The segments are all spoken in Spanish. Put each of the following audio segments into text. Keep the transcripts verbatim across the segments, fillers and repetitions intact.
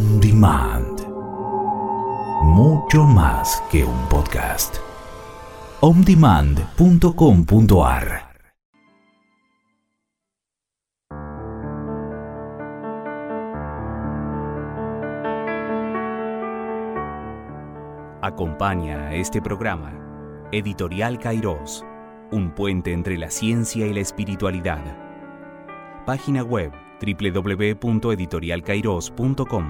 On Demand. Mucho más que un podcast. on demand punto com punto a r. Acompaña a este programa Editorial Kairos, un puente entre la ciencia y la espiritualidad. Página web doble u doble u doble u punto editorial kairos punto com.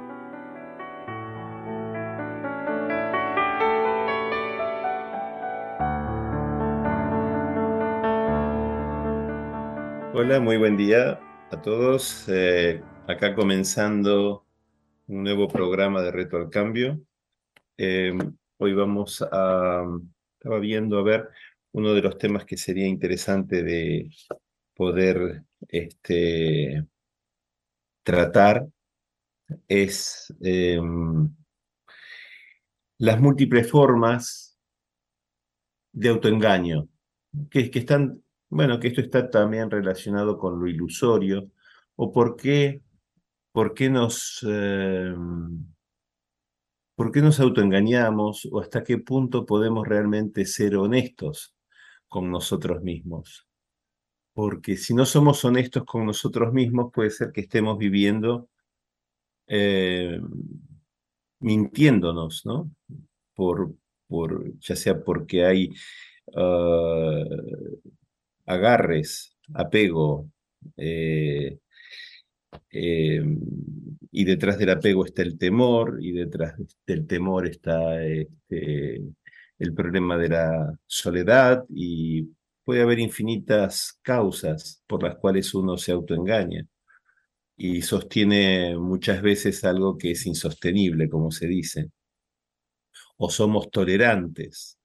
Hola, muy buen día a todos. Eh, acá comenzando un nuevo programa de Reto al Cambio. Eh, hoy vamos a... Estaba viendo, a ver, uno de los temas que sería interesante de poder este, tratar es eh, las múltiples formas de autoengaño, que, que están, bueno, que esto está también relacionado con lo ilusorio, o por qué, por qué nos... eh, ¿Por qué nos autoengañamos o hasta qué punto podemos realmente ser honestos con nosotros mismos? Porque si no somos honestos con nosotros mismos, puede ser que estemos viviendo eh, mintiéndonos, ¿no? Por, por, ya sea porque hay uh, agarres, apego, eh, eh, y detrás del apego está el temor, y detrás del temor está este, el problema de la soledad, y puede haber infinitas causas por las cuales uno se autoengaña y sostiene muchas veces algo que es insostenible, como se dice, o somos tolerantes.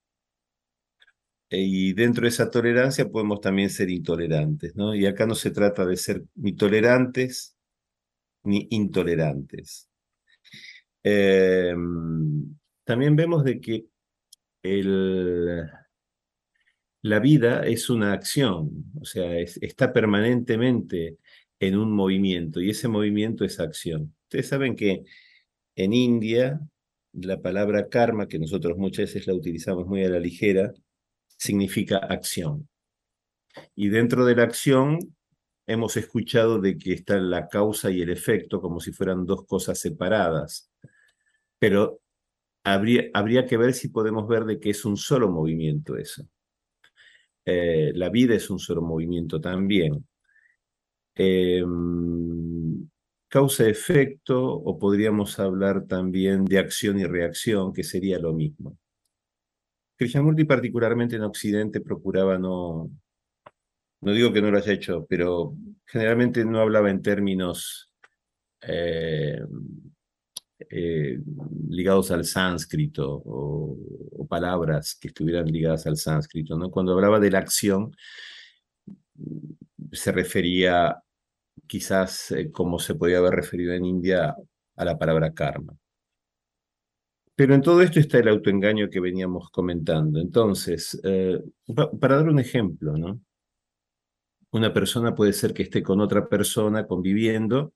Y dentro de esa tolerancia podemos también ser intolerantes, ¿no? Y acá no se trata de ser ni tolerantes ni intolerantes. Eh, también vemos de que el, la vida es una acción, o sea, es, está permanentemente en un movimiento y ese movimiento es acción. Ustedes saben que en India la palabra karma, que nosotros muchas veces la utilizamos muy a la ligera, significa acción. Y dentro de la acción hemos escuchado de que está la causa y el efecto como si fueran dos cosas separadas, pero habría, habría que ver si podemos ver de que es un solo movimiento eso. Eh, la vida es un solo movimiento también. Eh, causa-efecto, o podríamos hablar también de acción y reacción, que sería lo mismo. Krishnamurti, particularmente en Occidente, procuraba no, no digo que no lo haya hecho, pero generalmente no hablaba en términos eh, eh, ligados al sánscrito o, o palabras que estuvieran ligadas al sánscrito, ¿no? Cuando hablaba de la acción, se refería quizás eh, como se podía haber referido en India a la palabra karma. Pero en todo esto está el autoengaño que veníamos comentando. Entonces, eh, pa- para dar un ejemplo, ¿no? Una persona puede ser que esté con otra persona conviviendo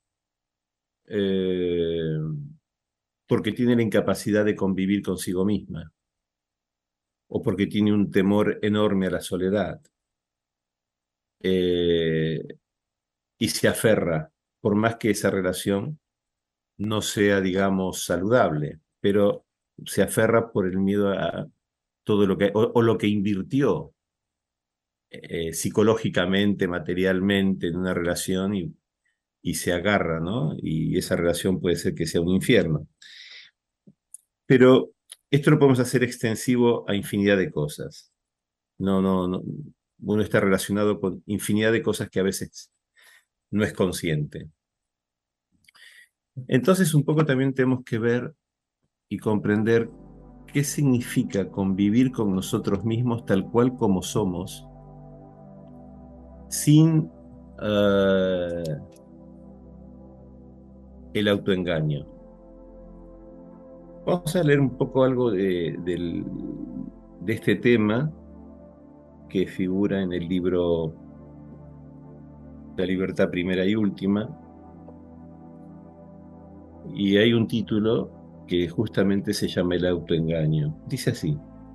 eh, porque tiene la incapacidad de convivir consigo misma o porque tiene un temor enorme a la soledad eh, y se aferra, por más que esa relación no sea, digamos, saludable, pero se aferra por el miedo a todo lo que, o, o lo que invirtió eh, psicológicamente, materialmente en una relación y, y se agarra, ¿no? Y esa relación puede ser que sea un infierno. Pero esto lo podemos hacer extensivo a infinidad de cosas. No, no, no. Uno está relacionado con infinidad de cosas que a veces no es consciente. Entonces, un poco también tenemos que ver y comprender qué significa convivir con nosotros mismos tal cual como somos, sin uh, el autoengaño. Vamos a leer un poco algo de, del, de este tema que figura en el libro La libertad primera y última. y hay un título que justamente se llama El autoengaño. Dice así: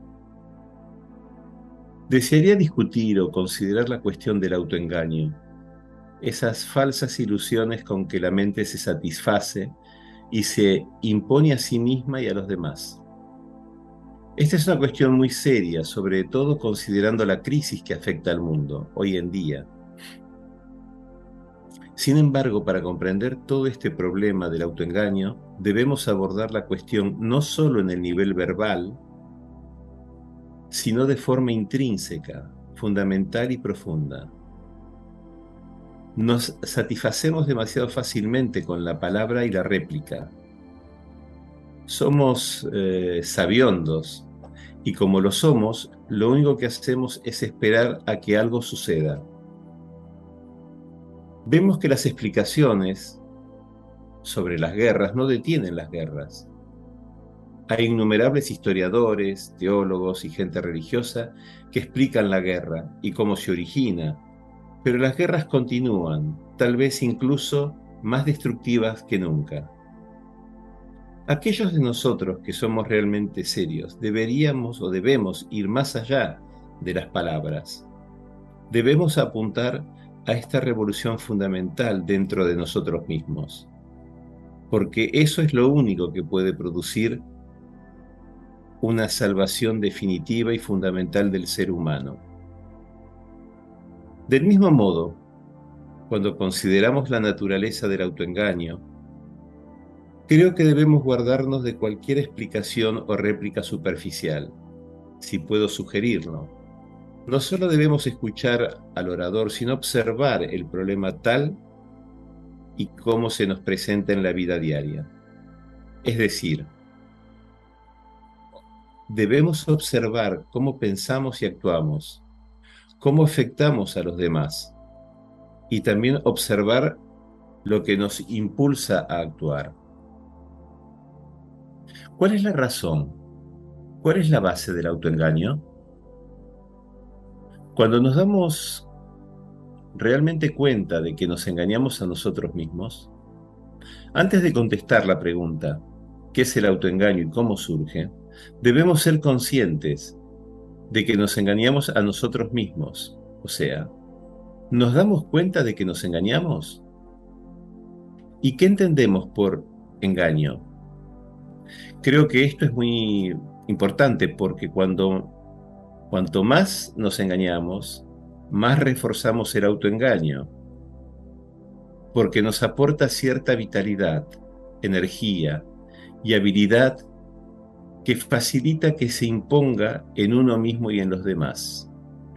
desearía discutir o considerar la cuestión del autoengaño, esas falsas ilusiones con que la mente se satisface y se impone a sí misma y a los demás. Esta es una cuestión muy seria, sobre todo considerando la crisis que afecta al mundo hoy en día. Sin embargo, para comprender todo este problema del autoengaño, debemos abordar la cuestión no solo en el nivel verbal, sino de forma intrínseca, fundamental y profunda. Nos satisfacemos demasiado fácilmente con la palabra y la réplica. Somos eh, sabiondos, y como lo somos, lo único que hacemos es esperar a que algo suceda. Vemos que las explicaciones sobre las guerras no detienen las guerras. Hay innumerables historiadores, teólogos y gente religiosa que explican la guerra y cómo se origina, pero las guerras continúan, tal vez incluso más destructivas que nunca. Aquellos de nosotros que somos realmente serios deberíamos o debemos ir más allá de las palabras. Debemos apuntar a esta revolución fundamental dentro de nosotros mismos, porque eso es lo único que puede producir una salvación definitiva y fundamental del ser humano. Del mismo modo, cuando consideramos la naturaleza del autoengaño, creo que debemos guardarnos de cualquier explicación o réplica superficial, si puedo sugerirlo. No solo debemos escuchar al orador, sino observar el problema tal y cómo se nos presenta en la vida diaria. Es decir, debemos observar cómo pensamos y actuamos, cómo afectamos a los demás, y también observar lo que nos impulsa a actuar. ¿Cuál es la razón? ¿Cuál es la base del autoengaño? Cuando nos damos realmente cuenta de que nos engañamos a nosotros mismos, antes de contestar la pregunta, ¿qué es el autoengaño y cómo surge?, debemos ser conscientes de que nos engañamos a nosotros mismos. O sea, ¿nos damos cuenta de que nos engañamos? ¿Y qué entendemos por engaño? Creo que esto es muy importante porque cuando, cuanto más nos engañamos, más reforzamos el autoengaño, porque nos aporta cierta vitalidad, energía y habilidad que facilita que se imponga en uno mismo y en los demás.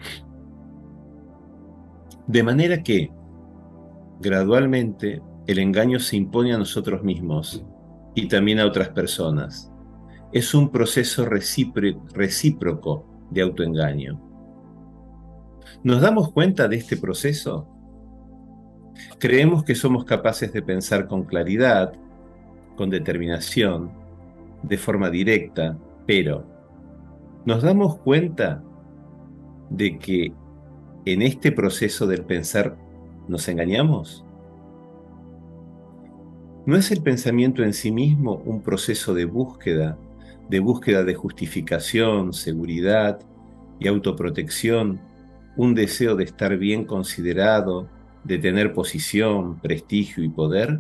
De manera que, gradualmente, el engaño se impone a nosotros mismos y también a otras personas. Es un proceso recíproco de autoengaño. ¿Nos damos cuenta de este proceso? Creemos que somos capaces de pensar con claridad, con determinación, de forma directa, pero ¿nos damos cuenta de que en este proceso del pensar nos engañamos? ¿No es el pensamiento en sí mismo un proceso de búsqueda, de búsqueda de justificación, seguridad y autoprotección, un deseo de estar bien considerado, de tener posición, prestigio y poder?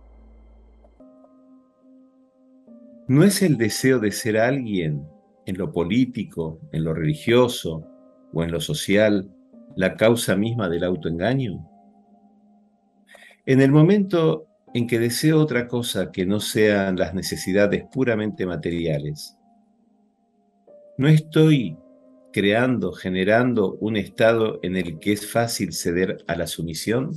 ¿No es el deseo de ser alguien en lo político, en lo religioso o en lo social la causa misma del autoengaño? En el momento en que deseo otra cosa que no sean las necesidades puramente materiales, ¿no estoy creando, generando un estado en el que es fácil ceder a la sumisión?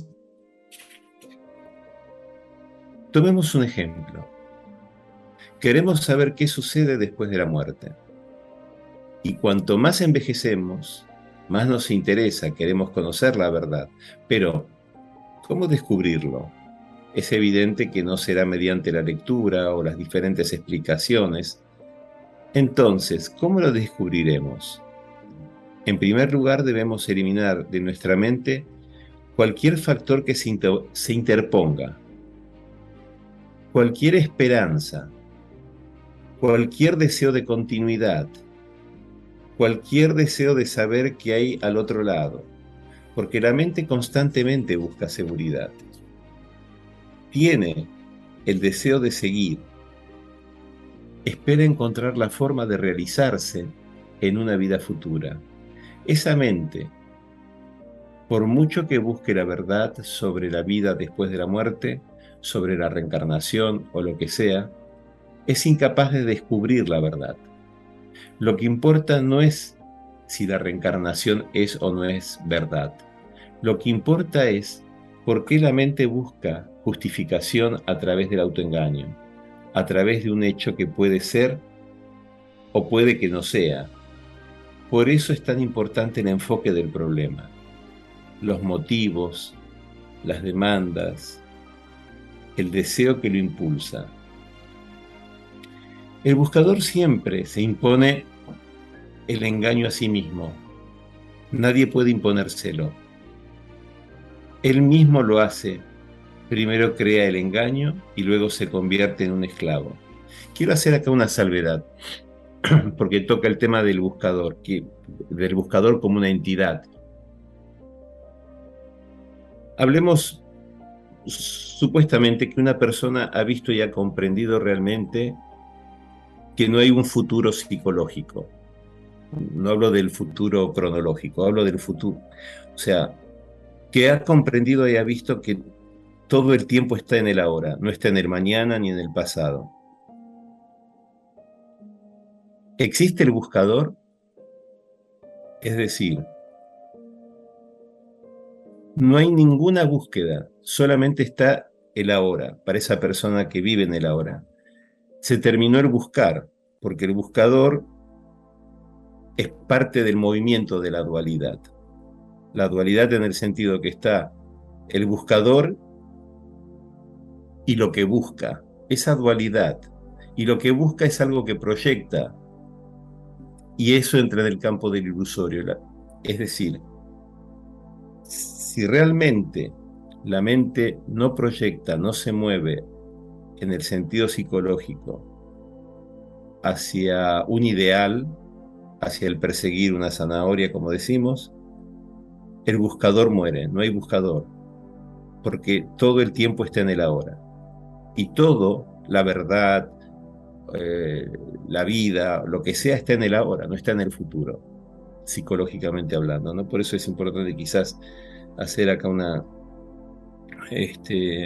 Tomemos un ejemplo. Queremos saber qué sucede después de la muerte. Y cuanto más envejecemos, más nos interesa, queremos conocer la verdad. Pero, ¿cómo descubrirlo? Es evidente que no será mediante la lectura o las diferentes explicaciones. Entonces, ¿cómo lo descubriremos? En primer lugar, debemos eliminar de nuestra mente cualquier factor que se, inter- se interponga. cualquier esperanza, cualquier deseo de continuidad, cualquier deseo de saber qué hay al otro lado, porque la mente constantemente busca seguridad. Tiene el deseo de seguir, espera encontrar la forma de realizarse en una vida futura. Esa mente, por mucho que busque la verdad sobre la vida después de la muerte, sobre la reencarnación o lo que sea, es incapaz de descubrir la verdad. Lo que importa no es si la reencarnación es o no es verdad. Lo que importa es por qué la mente busca justificación a través del autoengaño, a través de un hecho que puede ser o puede que no sea. Por eso es tan importante el enfoque del problema, los motivos, las demandas, el deseo que lo impulsa. El buscador siempre se impone el engaño a sí mismo. Nadie puede imponérselo. Él mismo lo hace. Primero crea el engaño y luego se convierte en un esclavo. Quiero hacer acá una salvedad, porque toca el tema del buscador, que, del buscador como una entidad. Hablemos supuestamente que una persona ha visto y ha comprendido realmente que no hay un futuro psicológico. No hablo del futuro cronológico, hablo del futuro. O sea, que ha comprendido y ha visto que todo el tiempo está en el ahora, no está en el mañana ni en el pasado. ¿Existe el buscador? Es decir, no hay ninguna búsqueda, solamente está el ahora, para esa persona que vive en el ahora. Se terminó el buscar, porque el buscador es parte del movimiento de la dualidad. La dualidad en el sentido que está el buscador y lo que busca. Esa dualidad y lo que busca es algo que proyecta, y eso entra en el campo del ilusorio. Es decir, si realmente la mente no proyecta, no se mueve en el sentido psicológico hacia un ideal, hacia el perseguir una zanahoria, como decimos, el buscador muere, no hay buscador, porque todo el tiempo está en el ahora. Y todo, la verdad, eh, la vida, lo que sea, está en el ahora, no está en el futuro, psicológicamente hablando, ¿no? Por eso es importante quizás hacer acá una, este,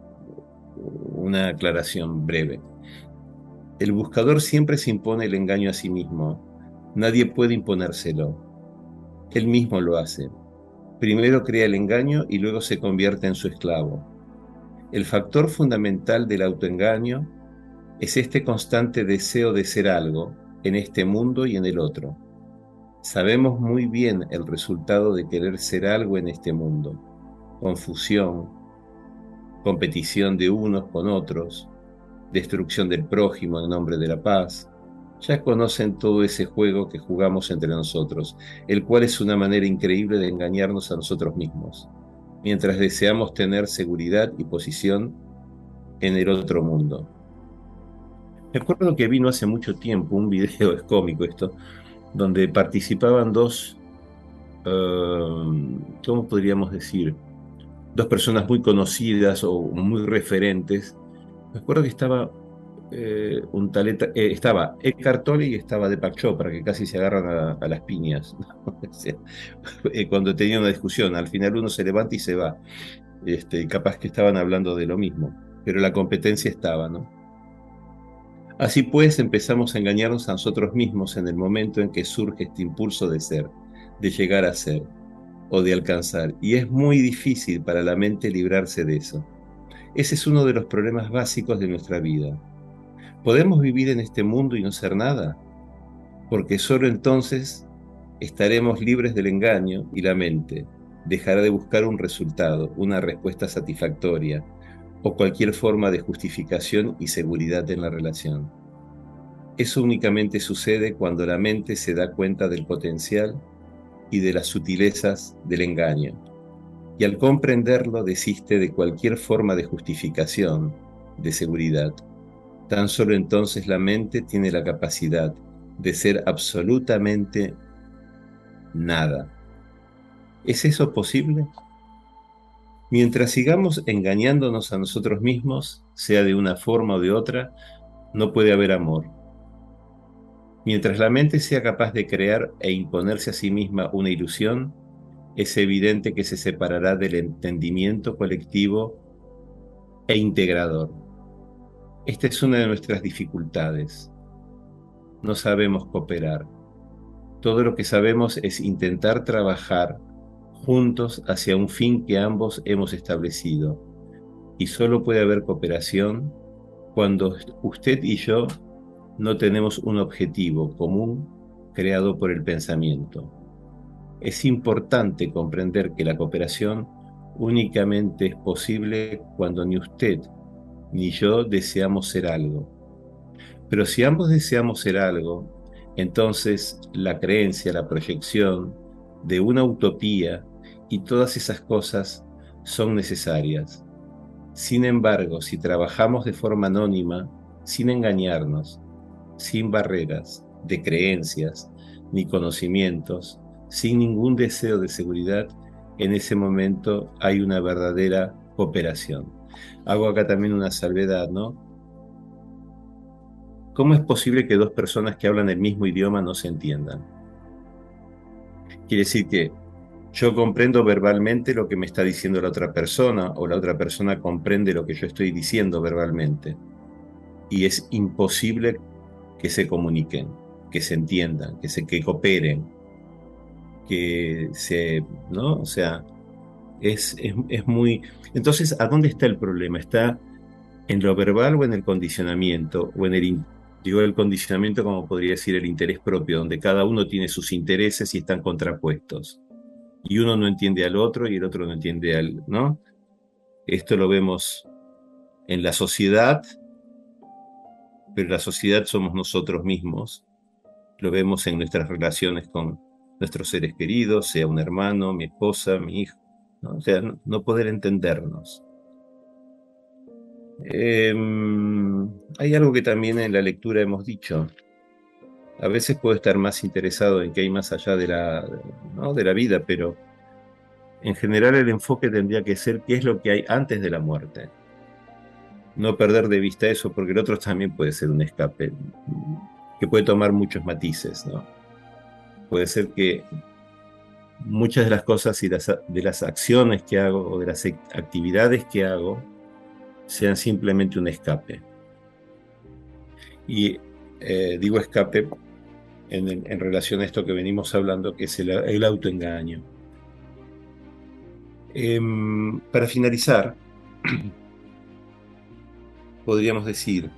una aclaración breve. El buscador siempre se impone el engaño a sí mismo. Nadie puede imponérselo. Él mismo lo hace. Primero crea el engaño y luego se convierte en su esclavo. El factor fundamental del autoengaño es este constante deseo de ser algo en este mundo y en el otro. Sabemos muy bien el resultado de querer ser algo en este mundo. Confusión, competición de unos con otros, destrucción del prójimo en nombre de la paz. Ya conocen todo ese juego que jugamos entre nosotros, el cual es una manera increíble de engañarnos a nosotros mismos, mientras deseamos tener seguridad y posición en el otro mundo. Me acuerdo que vino hace mucho tiempo un video, es cómico esto, donde participaban dos, uh, ¿cómo podríamos decir? Dos personas muy conocidas o muy referentes. Me acuerdo que estaba eh, un taleta, eh, estaba Eckhart Tolle y estaba Deepak Chopra, que casi se agarran a, a las piñas, ¿no? O sea, eh, cuando tenían una discusión, al final uno se levanta y se va. Este, capaz que estaban hablando de lo mismo, pero la competencia estaba, ¿no? Así pues, empezamos a engañarnos a nosotros mismos en el momento en que surge este impulso de ser, de llegar a ser o de alcanzar, y es muy difícil para la mente librarse de eso. Ese es uno de los problemas básicos de nuestra vida. ¿Podemos vivir en este mundo y no ser nada? Porque solo entonces estaremos libres del engaño y la mente dejará de buscar un resultado, una respuesta satisfactoria o cualquier forma de justificación y seguridad en la relación. Eso únicamente sucede cuando la mente se da cuenta del potencial y de las sutilezas del engaño, y al comprenderlo desiste de cualquier forma de justificación de seguridad. Tan solo entonces la mente tiene la capacidad de ser absolutamente nada. ¿Es eso posible? Mientras sigamos engañándonos a nosotros mismos, sea de una forma o de otra, no puede haber amor. Mientras la mente sea capaz de crear e imponerse a sí misma una ilusión, es evidente que se separará del entendimiento colectivo e integrador. Esta es una de nuestras dificultades. No sabemos cooperar. Todo lo que sabemos es intentar trabajar juntos hacia un fin que ambos hemos establecido. Y solo puede haber cooperación cuando usted y yo no tenemos un objetivo común creado por el pensamiento. Es importante comprender que la cooperación únicamente es posible cuando ni usted ni yo deseamos ser algo. Pero si ambos deseamos ser algo, entonces la creencia, la proyección de una utopía y todas esas cosas son necesarias. Sin embargo, si trabajamos de forma anónima, sin engañarnos, sin barreras de creencias ni conocimientos, sin ningún deseo de seguridad, en ese momento hay una verdadera cooperación. Hago acá también una salvedad, ¿no? ¿Cómo es posible que dos personas que hablan el mismo idioma no se entiendan? Quiere decir que yo comprendo verbalmente lo que me está diciendo la otra persona, o la otra persona comprende lo que yo estoy diciendo verbalmente. Y es imposible que se comuniquen, que se entiendan, que se que cooperen, que se, ¿no? O sea, es, es, es muy... Entonces, ¿a dónde está el problema? ¿Está en lo verbal o en el condicionamiento? O en el, in- digo, el condicionamiento, como podría decir, el interés propio, donde cada uno tiene sus intereses y están contrapuestos. Y uno no entiende al otro y el otro no entiende al, ¿no? Esto lo vemos en la sociedad, pero la sociedad somos nosotros mismos. Lo vemos en nuestras relaciones con nuestros seres queridos, sea un hermano, mi esposa, mi hijo, ¿no? O sea, no, no poder entendernos. Eh, hay algo que también en la lectura hemos dicho. A veces puedo estar más interesado en qué hay más allá de la, ¿no? de la vida, pero en general el enfoque tendría que ser qué es lo que hay antes de la muerte. No perder de vista eso, porque el otro también puede ser un escape, que puede tomar muchos matices, ¿no? Puede ser que muchas de las cosas y las, de las acciones que hago o de las actividades que hago sean simplemente un escape. Y eh, digo escape en, en relación a esto que venimos hablando, que es el, el autoengaño. Eh, para finalizar, podríamos decir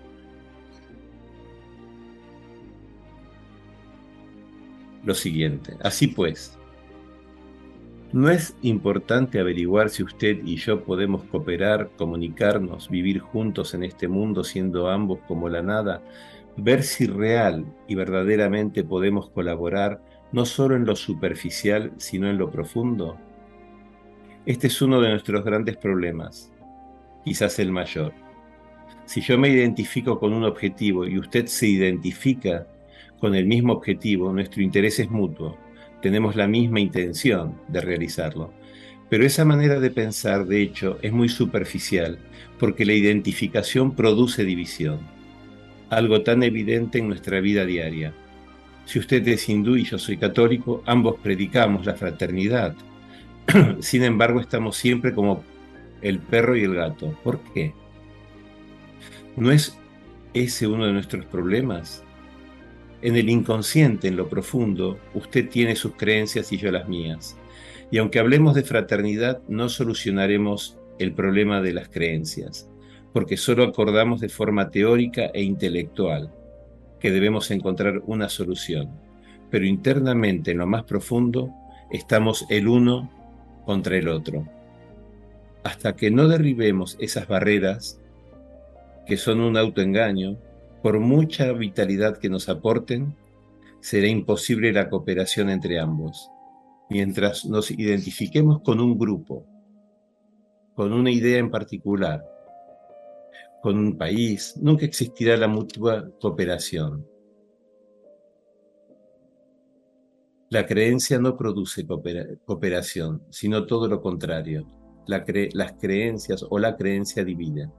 lo siguiente. Así pues, no es importante averiguar si usted y yo podemos cooperar, comunicarnos, vivir juntos en este mundo siendo ambos como la nada, ver si real y verdaderamente podemos colaborar no solo en lo superficial, sino en lo profundo. Este es uno de nuestros grandes problemas, quizás el mayor. Si yo me identifico con un objetivo y usted se identifica con el mismo objetivo, nuestro interés es mutuo. Tenemos la misma intención de realizarlo. Pero esa manera de pensar, de hecho, es muy superficial, porque la identificación produce división, algo tan evidente en nuestra vida diaria. Si usted es hindú y yo soy católico, ambos predicamos la fraternidad. Sin embargo, estamos siempre como el perro y el gato. ¿Por qué? ¿No es ese uno de nuestros problemas? En el inconsciente, en lo profundo, usted tiene sus creencias y yo las mías. Y aunque hablemos de fraternidad, no solucionaremos el problema de las creencias, porque solo acordamos de forma teórica e intelectual que debemos encontrar una solución. Pero internamente, en lo más profundo, estamos el uno contra el otro. Hasta que no derribemos esas barreras, que son un autoengaño, por mucha vitalidad que nos aporten, será imposible la cooperación entre ambos. Mientras nos identifiquemos con un grupo, con una idea en particular, con un país, nunca existirá la mutua cooperación. La creencia no produce coopera- cooperación, sino todo lo contrario. La cre- las creencias o la creencia divide.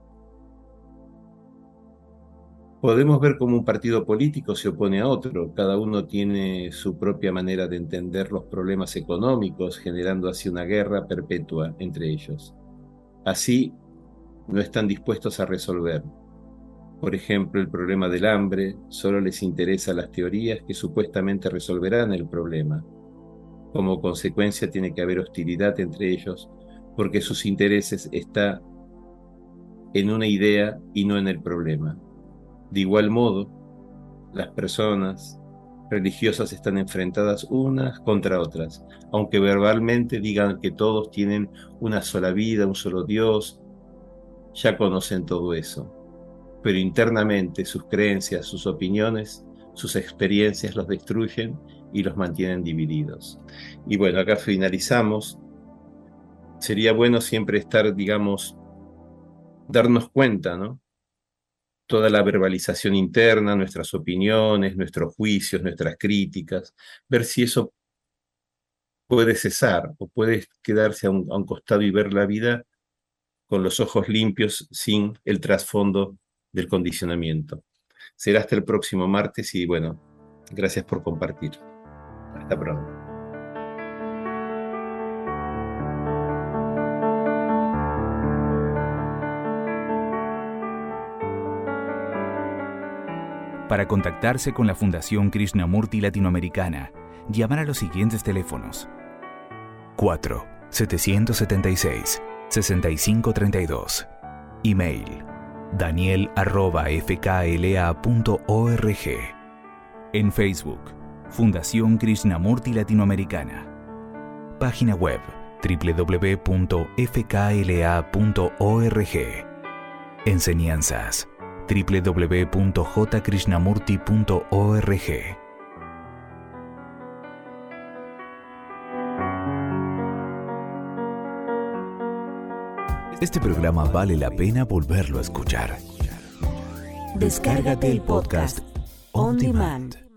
Podemos ver cómo un partido político se opone a otro. Cada uno tiene su propia manera de entender los problemas económicos, generando así una guerra perpetua entre ellos. Así, no están dispuestos a resolver. Por ejemplo, el problema del hambre, solo les interesa las teorías que supuestamente resolverán el problema. Como consecuencia, tiene que haber hostilidad entre ellos, porque sus intereses están en una idea y no en el problema. De igual modo, las personas religiosas están enfrentadas unas contra otras, aunque verbalmente digan que todos tienen una sola vida, un solo Dios, ya conocen todo eso. Pero internamente sus creencias, sus opiniones, sus experiencias los destruyen y los mantienen divididos. Y bueno, acá finalizamos. Sería bueno siempre estar, digamos, darnos cuenta, ¿no? Toda la verbalización interna, nuestras opiniones, nuestros juicios, nuestras críticas, ver si eso puede cesar o puede quedarse a un, a un costado y ver la vida con los ojos limpios sin el trasfondo del condicionamiento. Será hasta el próximo martes y bueno, gracias por compartir. Hasta pronto. Para contactarse con la Fundación Krishnamurti Latinoamericana, llamar a los siguientes teléfonos: cuatro setecientos setenta y seis, sesenta y cinco treinta y dos. Email: daniel arroba f k l a punto org. En Facebook: Fundación Krishnamurti Latinoamericana. Página web: doble u doble u doble u punto f k l a punto org. Enseñanzas: doble u doble u doble u punto j krishnamurti punto org. Este programa vale la pena volverlo a escuchar. Descárgate el podcast On Demand.